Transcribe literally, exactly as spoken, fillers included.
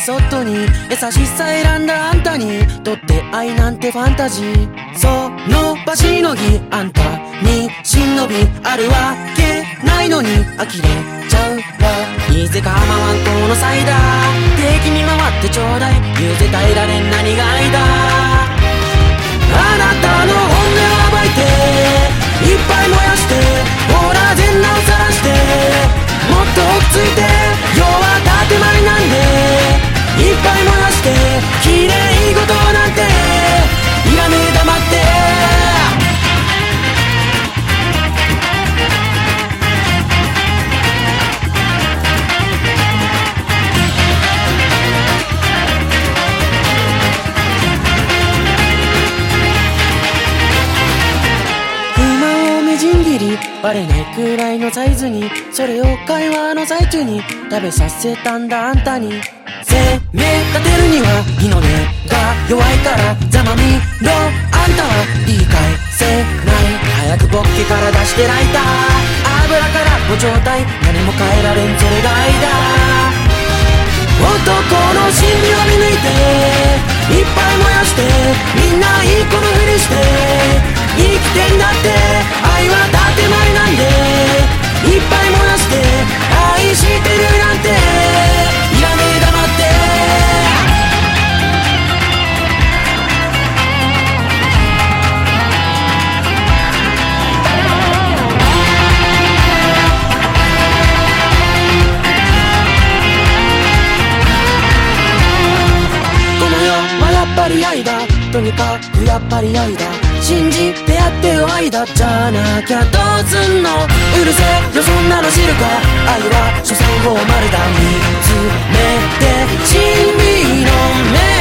ソットに優しさ選んだあんたにとって愛なんてファンタジー。その場しのぎあんたに忍びあるわけないのに呆れちゃうわ。いいぜ構わんこのサイダー敵に回ってちょうだい言うぜ耐えられん何が愛だ。あなたの本音を暴いていっぱい燃やしてほら全裸を晒してもっと奥ついて要は建前なんでいっぱい燃やして綺麗事なんていらねえ黙ってバレないくらいのサイズにそれを会話の最中に食べさせたんだあんたに。攻め立てるには日の出が弱いからざまみろあんたは言い返せない早くポッケから出してライター油からご状態何も変えられんそれが愛だ。男の心理を見抜いていっぱい燃やしてみんないい子のふりして生きてんだって愛は建前なんでいっぱい燃やして愛してるなんていらねえ黙ってこの世はやっぱり愛だとにかくやっぱり愛だ信じてやってよ愛だじゃなきゃどうすんのうるせえよそんなの知るか愛は所詮フォーマルだ見つめて真理の目